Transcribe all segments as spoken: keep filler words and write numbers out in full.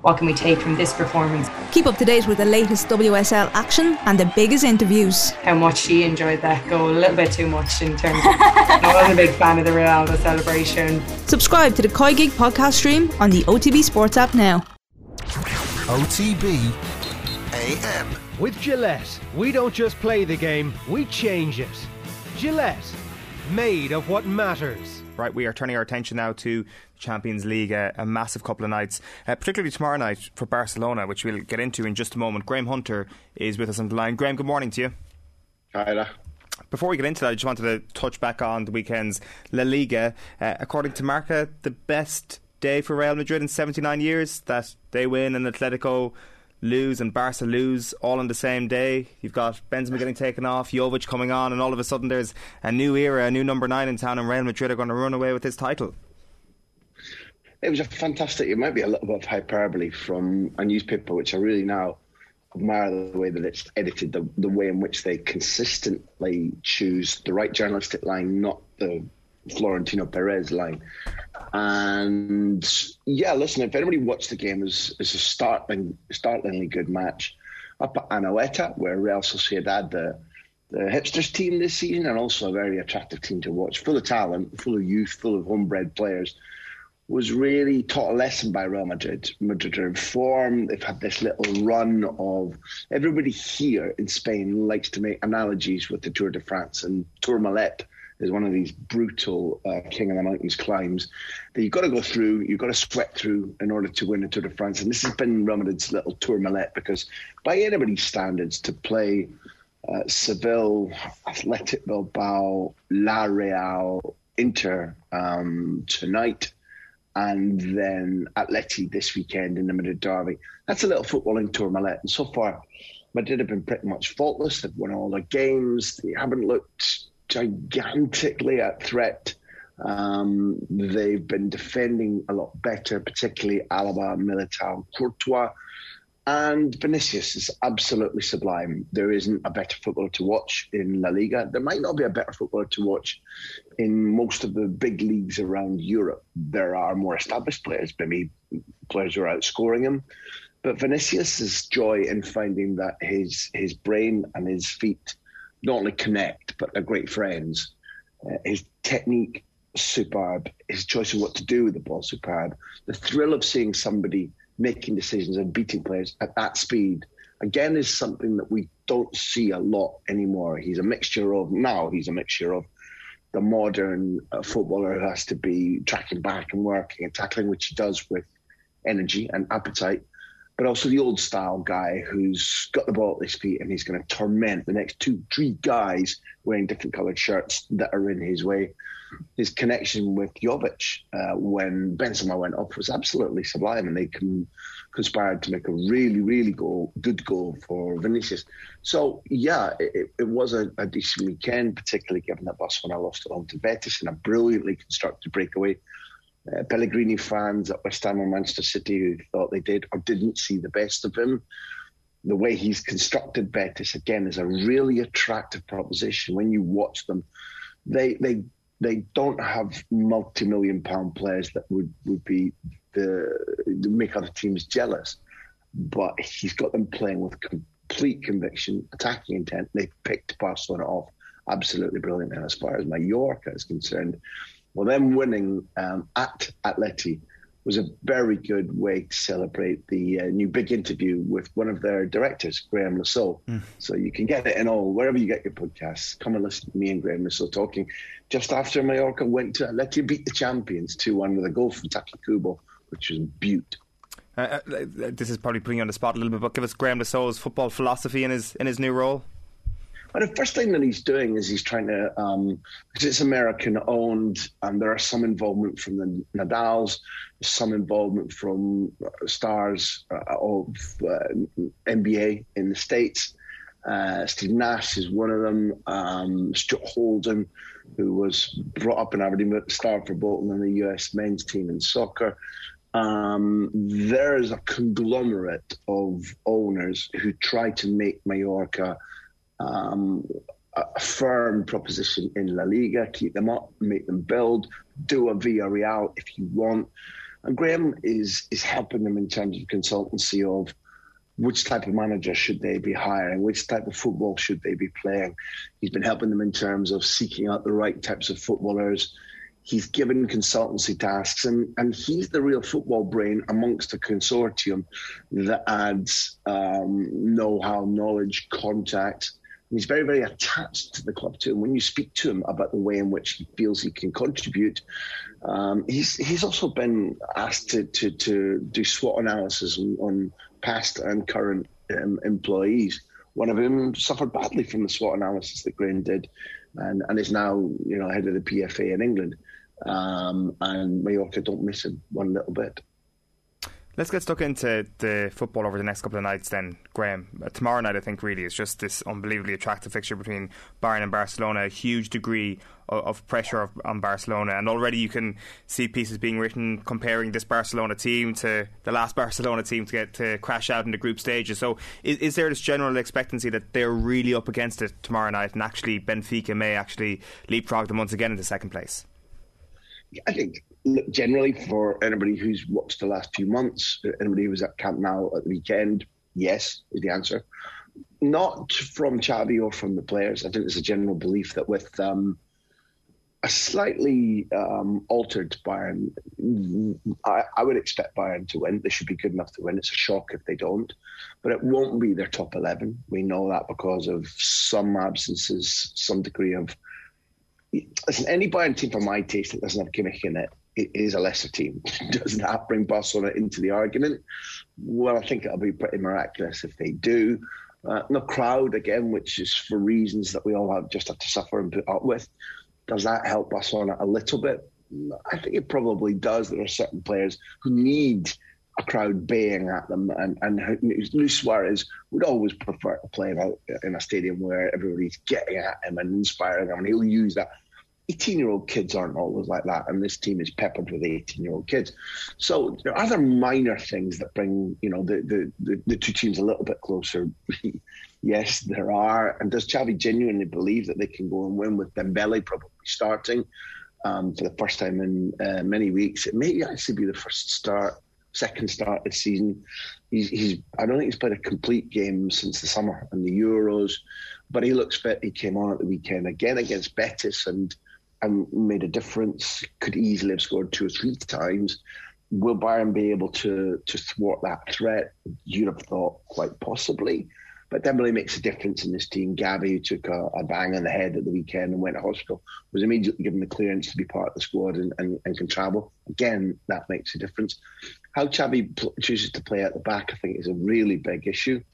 what can we take from this performance. Keep up to date with the latest W S L action and the biggest interviews. How much she enjoyed that goal, a little bit too much in terms of I wasn't a big fan of the Ronaldo celebration. Subscribe to the Koi Gig podcast stream on the O T B Sports app now. O T B A M. With Gillette, we don't just play the game, we change it. Gillette, made of what matters. Right, we are turning our attention now to Champions League, uh, a massive couple of nights, uh, particularly tomorrow night for Barcelona, which we'll get into in just a moment. Graham Hunter is with us on the line. Graham, good morning to you. Hi there. Before we get into that, I just wanted to touch back on the weekend's La Liga. Uh, according to Marca, the best day for Real Madrid in seventy-nine years, that they win and Atletico lose and Barca lose all on the same day. You've got Benzema getting taken off, Jovic coming on, and all of a sudden there's a new era, a new number nine in town, and Real Madrid are going to run away with this title. It was a fantastic, it might be a little bit of hyperbole from a newspaper, which I really now admire the way that it's edited, the, the way in which they consistently choose the right journalistic line, not the Florentino Perez line. And yeah, listen, if anybody watched the game, it was, it was a startling, startlingly good match up at Anoeta, where Real Sociedad, the, the hipsters team this season, and also a very attractive team to watch, full of talent, full of youth, full of homebred players, was really taught a lesson by Real Madrid. Madrid are in form. They've had this little run of... Everybody here in Spain likes to make analogies with the Tour de France, and Tourmalet is one of these brutal uh, King of the Mountains climbs that you've got to go through, you've got to sweat through in order to win a Tour de France. And this has been Real Madrid's little Tourmalet, because by anybody's standards, to play uh, Seville, Athletic Bilbao, La Real, Inter um, tonight, and then Atleti this weekend in the Madrid derby, that's a little footballing Tourmalet. And so far, Madrid have been pretty much faultless. They've won all their games. They haven't looked gigantically at threat. Um, they've been defending a lot better, particularly Alaba, Militao, Courtois, and Vinicius is absolutely sublime. There isn't a better footballer to watch in La Liga. There might not be a better footballer to watch in most of the big leagues around Europe. There are more established players, maybe players who are outscoring him, but Vinicius' joy in finding that his his brain and his feet not only connect, but they're great friends. Uh, his technique, superb. His choice of what to do with the ball, superb. The thrill of seeing somebody making decisions and beating players at that speed, again, is something that we don't see a lot anymore. He's a mixture of, now he's a mixture of the modern uh, footballer who has to be tracking back and working and tackling, which he does with energy and appetite, but also the old style guy who's got the ball at his feet and he's going to torment the next two, three guys wearing different coloured shirts that are in his way. His connection with Jovic uh, when Benzema went off was absolutely sublime, and they con- conspired to make a really, really goal, good goal for Vinicius. So, yeah, it, it was a, a decent weekend, particularly given that Barcelona lost at home to Betis in a brilliantly constructed breakaway. Uh, Pellegrini fans at West Ham or Manchester City who thought they did or didn't see the best of him. The way he's constructed Betis, again, is a really attractive proposition. When you watch them, they they they don't have multi-million pound players that would, would be the make other teams jealous. But he's got them playing with complete conviction, attacking intent. They picked Barcelona off absolutely brilliant. And as far as Mallorca is concerned, well, them winning um, at Atleti was a very good way to celebrate the uh, new big interview with one of their directors, Graham Lasso. Mm. So you can get it in all, wherever you get your podcasts. Come and listen to me and Graham Lasso talking just after Mallorca went to Atleti, beat the champions two one with a goal from Taki Kubo, which was beaut. Uh, this is probably putting you on the spot a little bit, but give us Graham Lasso's football philosophy in his in his new role. Well, the first thing that he's doing is he's trying to, um, because it's American-owned, and there are some involvement from the Nadals, some involvement from stars uh, of uh, N B A in the States. Uh, Steve Nash is one of them. Um, Stuart Holden, who was brought up in Aberdeen, but starred for Bolton and the U S men's team in soccer. Um, there's a conglomerate of owners who try to make Mallorca Um, a firm proposition in La Liga, keep them up, make them build, do a Villarreal if you want. And Graham is is helping them in terms of consultancy of which type of manager should they be hiring, which type of football should they be playing. He's been helping them in terms of seeking out the right types of footballers. He's given consultancy tasks, and, and he's the real football brain amongst a consortium that adds um, know-how, knowledge, contact. And he's very, very attached to the club too. And when you speak to him about the way in which he feels he can contribute, um, he's he's also been asked to to, to do SWOT analysis on, on past and current um, employees. One of them suffered badly from the SWOT analysis that Graham did, and, and is now, you know, head of the P F A in England. Um, and Mallorca don't miss him one little bit. Let's get stuck into the football over the next couple of nights then, Graham. Uh, tomorrow night, I think, really, is just this unbelievably attractive fixture between Bayern and Barcelona, a huge degree of, of pressure on Barcelona, and already you can see pieces being written comparing this Barcelona team to the last Barcelona team to get to crash out in the group stages. So is, is there this general expectancy that they're really up against it tomorrow night, and actually Benfica may actually leapfrog them once again into second place? I think look, generally for anybody who's watched the last few months, anybody who was at Camp Nou at the weekend, yes is the answer. Not from Xavi or from the players. I think there's a general belief that with um, a slightly um, altered Bayern, I, I would expect Bayern to win. They should be good enough to win. It's a shock if they don't. But it won't be their top eleven. We know that because of some absences, some degree of... Listen, any Bayern team for my taste that doesn't have Kimmich in it, it is a lesser team. Does that bring Barcelona into the argument? Well, I think it'll be pretty miraculous if they do. Uh, no crowd, again, which is for reasons that we all have just have to suffer and put up with. Does that help Barcelona a little bit? I think it probably does. There are certain players who need a crowd baying at them, and, and Luis Suarez would always prefer to play in a, in a stadium where everybody's getting at him and inspiring him, and he'll use that. eighteen-year-old kids aren't always like that, and this team is peppered with eighteen-year-old kids. So there are other minor things that bring, you know, the, the, the, the two teams a little bit closer. Yes, there are. And does Xavi genuinely believe that they can go and win with Dembele probably starting um, for the first time in uh, many weeks? It may actually be the first start, second start this season. He's, he's I don't think he's played a complete game since the summer and the Euros, but he looks fit. He came on at the weekend again against Betis and and made a difference. Could easily have scored two or three times. Will Bayern be able to to thwart that threat? You'd have thought quite possibly. But Dembele makes a difference in this team. Gavi, who took a, a bang on the head at the weekend and went to hospital, was immediately given the clearance to be part of the squad and, and, and can travel. Again, that makes a difference. How Xavi pl- chooses to play at the back, I think, is a really big issue.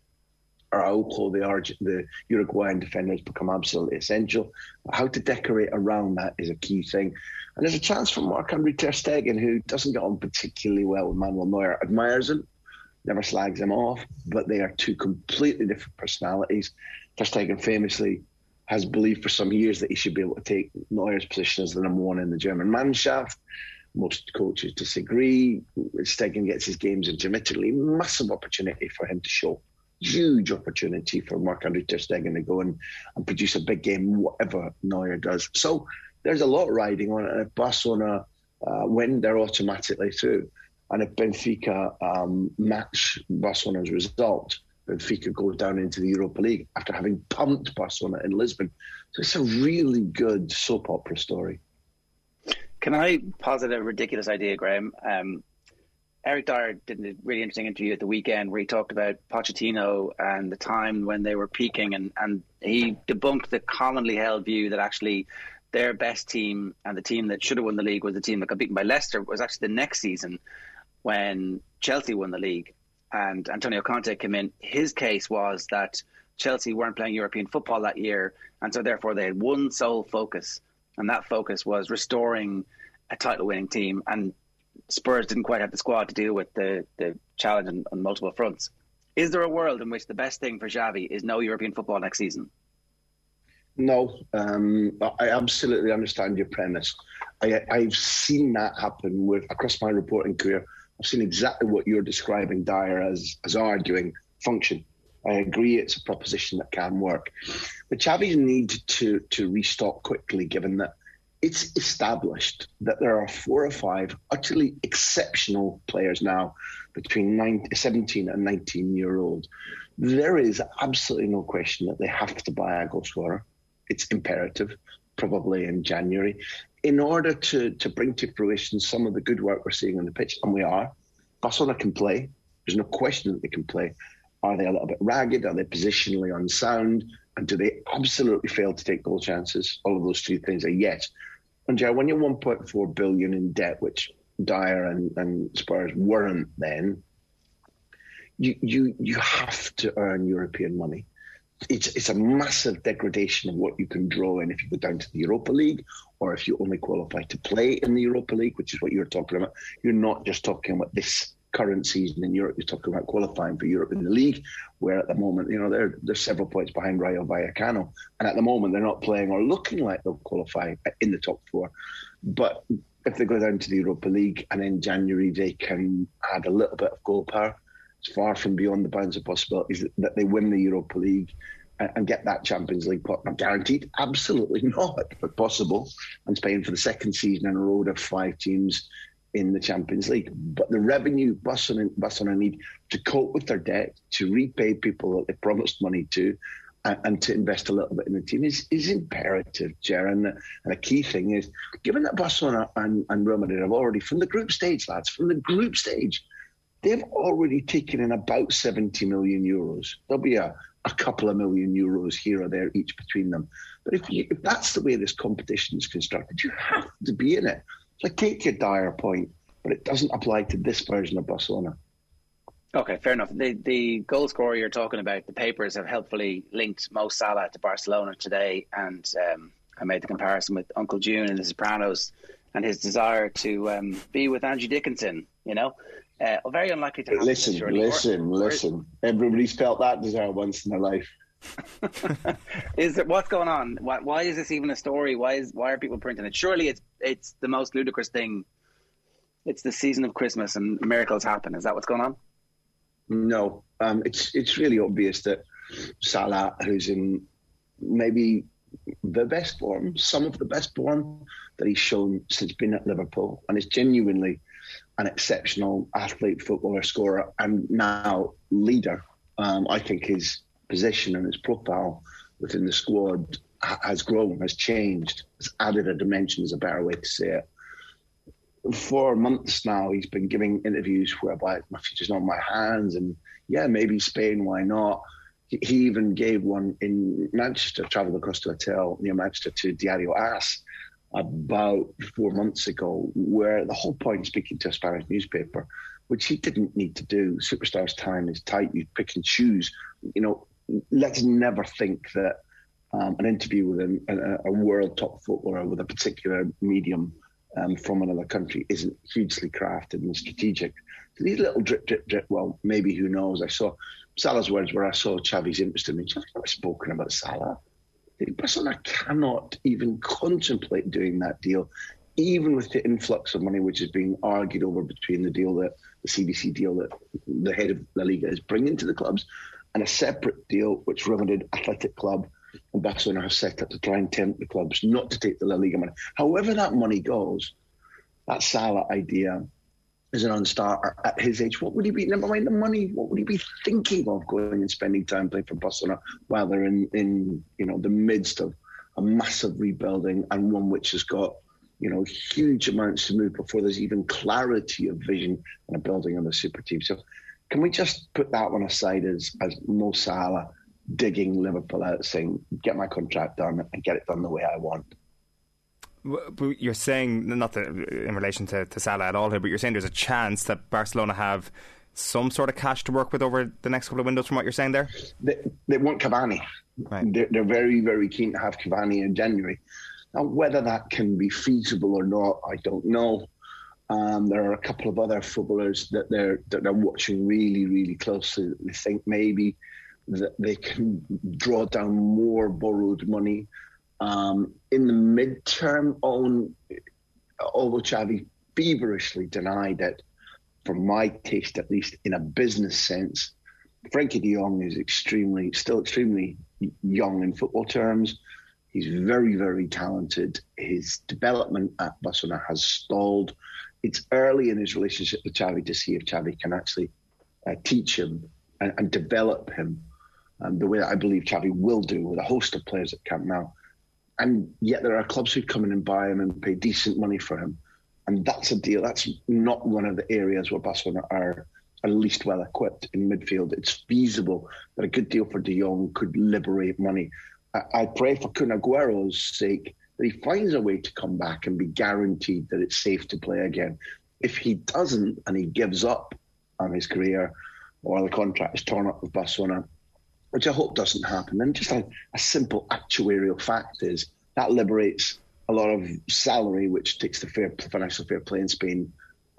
Araujo, the, Arge- the Uruguayan defender, has become absolutely essential. But how to decorate around that is a key thing. And there's a chance for Marc-Andre ter Stegen, who doesn't get on particularly well with Manuel Neuer, admires him, never slags him off, but they are two completely different personalities. Ter Stegen famously has believed for some years that he should be able to take Neuer's position as the number one in the German Mannschaft. Most coaches disagree. Stegen gets his games intermittently. Massive opportunity for him to show. Huge opportunity for Marc-Andre ter Stegen to go and, and produce a big game, whatever Neuer does. So there's a lot riding on it. And if Barcelona uh, win, they're automatically through. And if Benfica um, match Barcelona's result, Benfica goes down into the Europa League after having pumped Barcelona in Lisbon. So it's a really good soap opera story. Can I posit a ridiculous idea, Graham? Um, Eric Dyer did a really interesting interview at the weekend where he talked about Pochettino and the time when they were peaking, and, and he debunked the commonly held view that actually their best team and the team that should have won the league was the team that got beaten by Leicester was actually the next season when Chelsea won the league and Antonio Conte came in. His case was that Chelsea weren't playing European football that year, and so therefore they had one sole focus, and that focus was restoring a title-winning team, and Spurs didn't quite have the squad to deal with the, the challenge on, on multiple fronts. Is there a world in which the best thing for Xavi is no European football next season? No, um, I absolutely understand your premise. I, I've seen that happen with across my reporting career. I've seen exactly what you're describing Dyer as, as arguing function. I agree it's a proposition that can work. But Xavi's need to, to restock quickly, given that it's established that there are four or five utterly exceptional players now between nine, seventeen and nineteen year old. There is absolutely no question that they have to buy a goal scorer. It's imperative, probably in January, in order to, to bring to fruition some of the good work we're seeing on the pitch, and we are. Barcelona can play. There's no question that they can play. Are they a little bit ragged? Are they positionally unsound? And do they absolutely fail to take goal chances? All of those three things are yes. And Joe, when you're one point four billion in debt, which Dyer and, and Spurs weren't then, you you you have to earn European money. It's it's a massive degradation of what you can draw in if you go down to the Europa League, or if you only qualify to play in the Europa League, which is what you're talking about. You're not just talking about this current season in Europe. You're talking about qualifying for Europe in the league, where at the moment, you know, they're they're several points behind Rayo Vallecano, and at the moment they're not playing or looking like they'll qualify in the top four. But if they go down to the Europa League and in January they can add a little bit of goal power, it's far from beyond the bounds of possibilities that, that they win the Europa League and, and get that Champions League pot. Not guaranteed, absolutely not, but possible. And Spain for the second season in a row of five teams in the Champions League. But the revenue Barcelona, Barcelona need to cope with their debt, to repay people that they promised money to, and, and to invest a little bit in the team is, is imperative, Ger. And, and a key thing is, given that Barcelona and, and Real Madrid have already, from the group stage, lads, from the group stage, they've already taken in about seventy million euros. There'll be a, a couple of million euros here or there each between them. But if, you, if that's the way this competition is constructed, you have to be in it. So I take your Dyer point, but it doesn't apply to this version of Barcelona. Okay, fair enough. The the goal scorer you're talking about, the papers have helpfully linked Mo Salah to Barcelona today, and um, I made the comparison with Uncle June in The Sopranos and his desire to um, be with Angie Dickinson, you know. Uh, very unlikely to happen. Listen, surely. listen, or, listen. Or, Everybody's felt that desire once in their life. Is there, what's going on? Why, why is this even a story? Why is why are people printing it? Surely it's it's the most ludicrous thing. It's the season of Christmas and miracles happen. Is that what's going on? No, um, it's it's really obvious that Salah, who's in maybe the best form, some of the best form that he's shown since being at Liverpool, and is genuinely an exceptional athlete, footballer, scorer, and now leader. Um, I think his position and his profile within the squad has grown, has changed, has added a dimension, is a better way to say it. For months now, he's been giving interviews whereby my future's not in my hands, and yeah, maybe Spain, why not? He even gave one in Manchester, travelled across to a hotel near Manchester to Diario AS about four months ago, where the whole point, speaking to a Spanish newspaper, which he didn't need to do. Superstars' time is tight. You pick and choose. You know, let's never think that um, an interview with a, a, a world top footballer with a particular medium um, from another country isn't hugely crafted and strategic. So these little drip, drip, drip, well, maybe, who knows? I saw Salah's words where I saw Xavi's interest in me. Xavi's never spoken about Salah. Barcelona cannot even contemplate doing that deal, even with the influx of money which is being argued over between the deal that the C B C deal that the head of La Liga is bringing to the clubs, and a separate deal which Real Madrid Athletic Club and Barcelona have set up to try and tempt the clubs not to take the La Liga money. However that money goes, that Salah idea is a non-starter at his age. What would he be, never mind the money, what would he be thinking of going and spending time playing for Barcelona while they're in, in you know, the midst of a massive rebuilding, and one which has got, you know, huge amounts to move before there's even clarity of vision and a building of the super team. So can we just put that one aside as, as Mo Salah digging Liverpool out, saying, get my contract done and get it done the way I want? But you're saying, not that in relation to, to Salah at all here, but you're saying there's a chance that Barcelona have some sort of cash to work with over the next couple of windows, from what you're saying there? They, they want Cavani. Right. They're, they're very, very keen to have Cavani in January. Now, whether that can be feasible or not, I don't know. Um, there are a couple of other footballers that they're that they're watching really, really closely. They think maybe that they can draw down more borrowed money. Um, in the midterm, on, although Xavi feverishly denied it, for my taste at least, in a business sense, Frenkie de Jong is extremely, still extremely young in football terms. He's very, very talented. His development at Barcelona has stalled. It's early in his relationship with Xavi to see if Xavi can actually uh, teach him and, and develop him um, the way that I believe Xavi will do with a host of players at Camp Nou. And yet there are clubs who come in and buy him and pay decent money for him. And that's a deal. That's not one of the areas where Barcelona are, are least well equipped in midfield. It's feasible that a good deal for De Jong could liberate money. I, I pray for Kun Agüero's sake that he finds a way to come back and be guaranteed that it's safe to play again. If he doesn't and he gives up on his career or the contract is torn up with Barcelona, which I hope doesn't happen, then just a, a simple actuarial fact is that liberates a lot of salary, which takes the fair financial fair play in Spain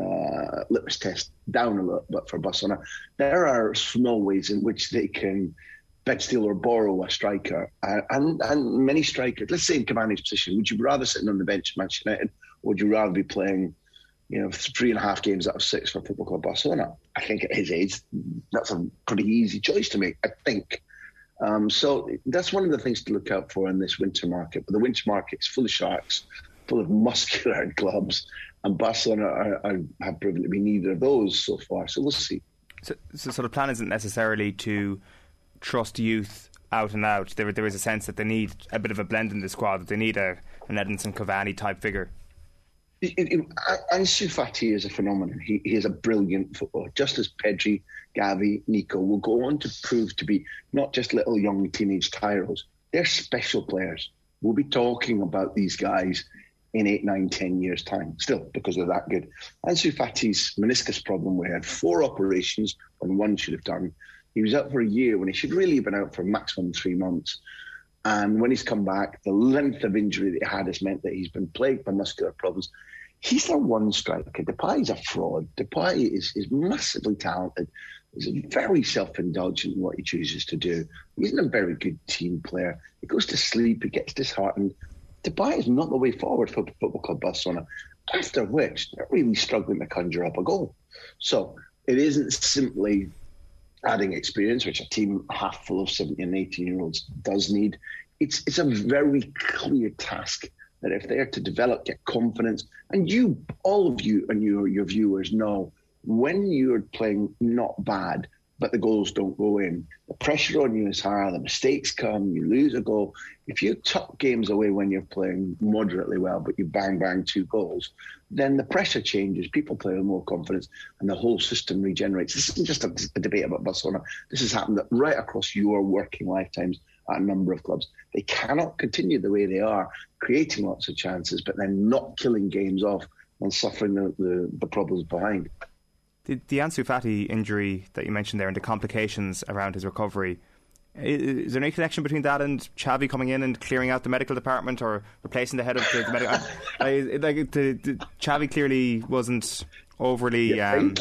uh, litmus test down a little bit for Barcelona. There are small ways in which they can bid, steal or borrow a striker. Uh, and, and many strikers, let's say in Cavani's position, would you rather sitting on the bench at Manchester United, or would you rather be playing, you know, three and a half games out of six for Football Club Barcelona? I think at his age, that's a pretty easy choice to make, I think. Um, so that's one of the things to look out for in this winter market. But the winter market is full of sharks, full of muscular clubs, and Barcelona are, are, have proven to be neither of those so far. So we'll see. So, so, so the plan isn't necessarily to trust youth out and out. There, there is a sense that they need a bit of a blend in the squad, that they need a, an Edinson Cavani type figure. It, it, Ansu Fati is a phenomenon. He, he is a brilliant footballer, just as Pedri, Gavi, Nico will go on to prove to be not just little young teenage tyros. They're special players. We'll be talking about these guys in eight, nine, ten years' time, still, because they're that good. Ansu Fati's meniscus problem, where he had four operations when one should have done. He was out for a year when he should really have been out for maximum three months. And when he's come back, the length of injury that he had has meant that he's been plagued by muscular problems. He's their one striker. Depay is a fraud. Depay is, is massively talented. He's very self-indulgent in what he chooses to do. He's not a very good team player. He goes to sleep, he gets disheartened. Depay is not the way forward for Football Club Barcelona, after which they're really struggling to conjure up a goal. So it isn't simply adding experience, which a team half full of seventeen and eighteen-year-olds does need. It's it's a very clear task that if they're to develop, get confidence, and you, all of you and your, your viewers know, when you're playing not bad, but the goals don't go in, the pressure on you is higher, the mistakes come, you lose a goal. If you tuck games away when you're playing moderately well, but you bang, bang two goals, then the pressure changes, people play with more confidence, and the whole system regenerates. This isn't just a, a debate about Barcelona. This has happened right across your working lifetimes at a number of clubs. They cannot continue the way they are, creating lots of chances, but then not killing games off and suffering the, the, the problems behind. The, the Ansu Fati injury that you mentioned there and the complications around his recovery, is, is there any connection between that and Xavi coming in and clearing out the medical department or replacing the head of the, the medical... I, I, like, the, the, Xavi clearly wasn't overly... Um,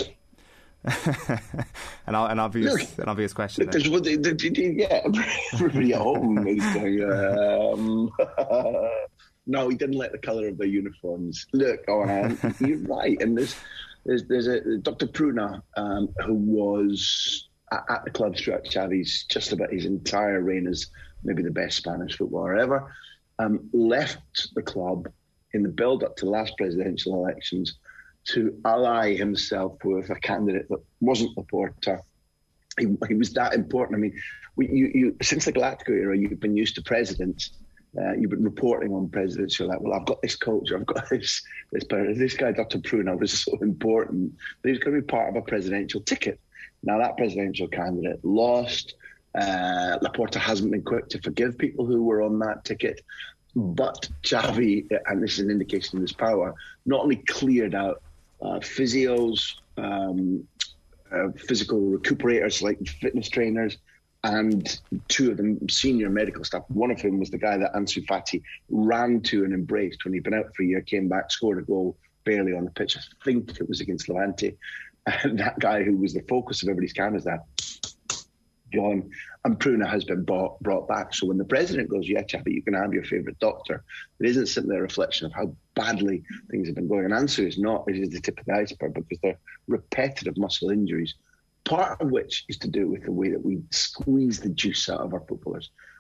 an, an obvious Look, an obvious question. Look, there's, the, the, the, yeah, everybody at home is going, um, no, he didn't like the colour of their uniforms. Look, oh, man, you're right. And there's there's, there's a Doctor Pruna um, who was at, at the club throughout Xavi's just about his entire reign as maybe the best Spanish footballer ever, um, left the club in the build-up to the last presidential elections to ally himself with a candidate that wasn't Laporta. He, he was that important. I mean, we, you, you, since the Galactico era, you've been used to presidents. Uh, you've been reporting on presidents. You're like, well, I've got this culture. I've got this. This, this guy, Doctor Pruna, was so important that he's going to be part of a presidential ticket. Now, that presidential candidate lost. Uh, Laporta hasn't been quick to forgive people who were on that ticket. But Xavi, and this is an indication of his power, not only cleared out Uh, physios, um, uh, physical recuperators like fitness trainers, and two of them senior medical staff, one of whom was the guy that Ansu Fati ran to and embraced when he'd been out for a year, came back, scored a goal barely on the pitch. I think it was against Levante. And that guy who was the focus of everybody's cameras, that gone. And Pruna has been bought, brought back. So when the president goes, yeah, Xavi, you can have your favourite doctor, it isn't simply a reflection of how badly things have been going. And Ansu is not, it is the tip of the iceberg, because they're repetitive muscle injuries, part of which is to do with the way that we squeeze the juice out of our footballers.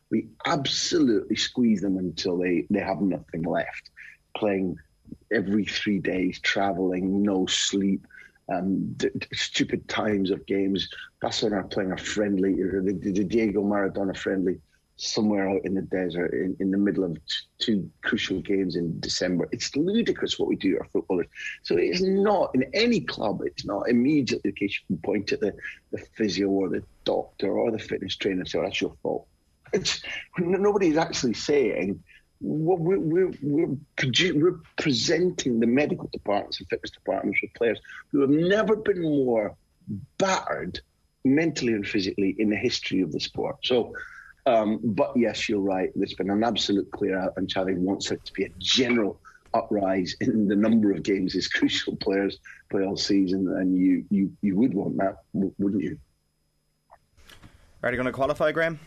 We absolutely squeeze them until they, they have nothing left. Playing every three days, travelling, no sleep, um, d- d- stupid times of games. Barcelona are playing a friendly, the, the Diego Maradona friendly, somewhere out in the desert in, in the middle of t- two crucial games in December. It's ludicrous what we do to our footballers. So it's not, in any club, it's not immediately the case you can point at the, the physio or the doctor or the fitness trainer and say, oh, that's your fault. It's, nobody's actually saying, well, we're, we're, we're, produ- we're presenting the medical departments and fitness departments with players who have never been more battered mentally and physically in the history of the sport. So, Um, but yes, you're right. There's been an absolute clear out, and Xavi wants it to be a general uprise in the number of games his crucial players play all season, and you you, you would want that, wouldn't you? Are you going to qualify, Graham?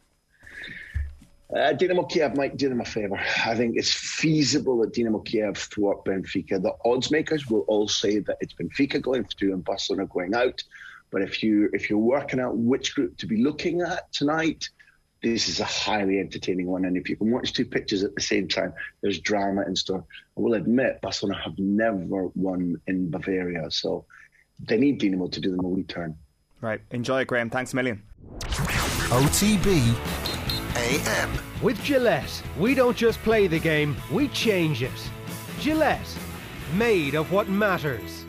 Uh, Dynamo Kiev might do them a favour. I think it's feasible that Dynamo Kiev thwart Benfica. The odds makers will all say that it's Benfica going through and Barcelona going out. But if you if you're working out which group to be looking at tonight, this is a highly entertaining one. And if you can watch two pictures at the same time, there's drama in store. I will admit, Barcelona have never won in Bavaria, so they need Dynamo to do them a wee turn. Right. Enjoy it, Graham. Thanks a million. O T B A M. With Gillette, we don't just play the game, we change it. Gillette, made of what matters.